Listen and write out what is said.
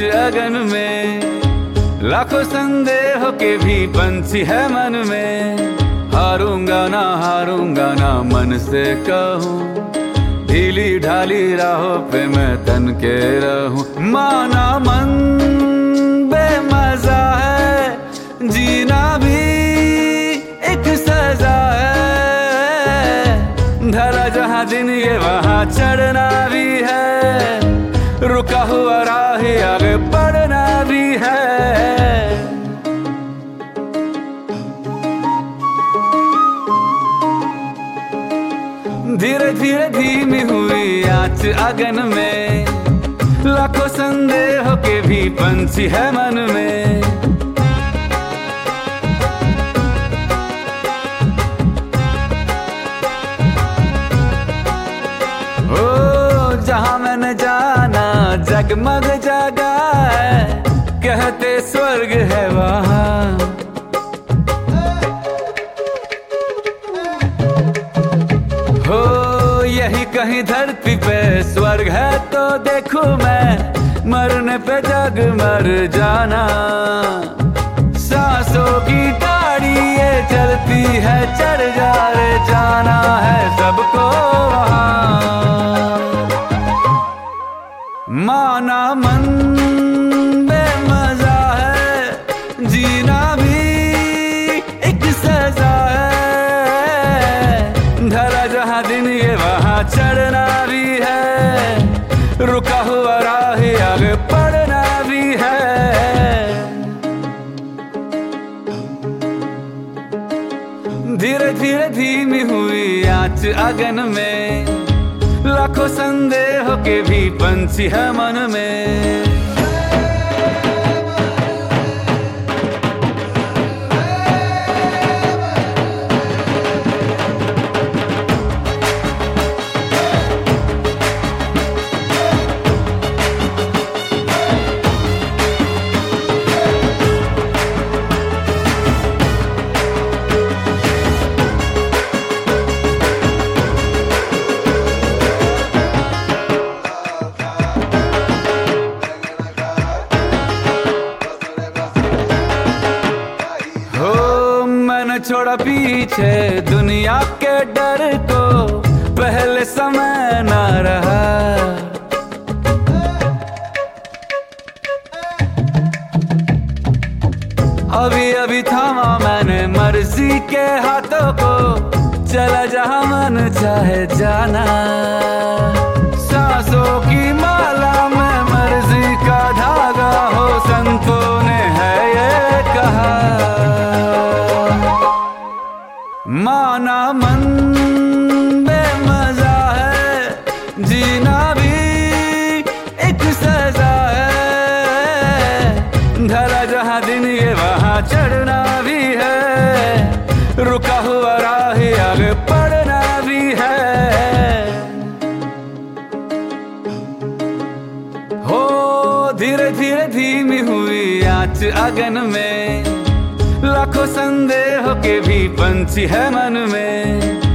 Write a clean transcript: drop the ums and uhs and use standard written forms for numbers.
अगन में, लाखों संदेह के भी पंछी है मन में। हारूंगा ना मन से कहूँ, ढीली ढाली राहों पे मैं तन के रहूं। माना मन बेमजा है, जीना भी एक सजा है। ढला जहां दिन ये वहां चढ़ना भी है, रुका हुआ राह आगे बढ़ना भी है। धीरे धीरे धीमी हुई आँच अगन में, लाखों संदेहों के भी पंछी है मन में। ओ जहां मैंने जाना जगमग जगा है, कहते स्वर्ग है वहां। यही कहीं धरती पे स्वर्ग है तो देखूं मैं, मरने पे जग मर जाना। सांसों की गाड़ी ये चलती है, चढ़ जा रे जाना है सबको वहां। माना मन बेमजा है, जीना भी एक सजा है। ढला जहां दिन ये वहां चढ़ना भी है, रुका हुआ राह आगे बढ़ना भी है। धीरे धीरे धीमी हुई आँच अगन में, लाखों संदेहों के भी पंछी है मन में। छोड़ा पीछे दुनिया के डर को, पहले समय न रहा। अभी अभी थामा मैंने मर्जी के हाथों को, चला जहां मन चाहे जाना। सांसों की माला में मर्जी का धागा हो, संतों ने है ये कहा। माना मन बेमजा है, जीना भी एक सजा है। ढला जहां दिन ये वहां चढ़ना भी है, रुका हुआ राह आगे बढ़ना भी है। हो धीरे धीरे धीमी हुई आँच अगन में, लाखों संदेहों के भी पंछी है मन में।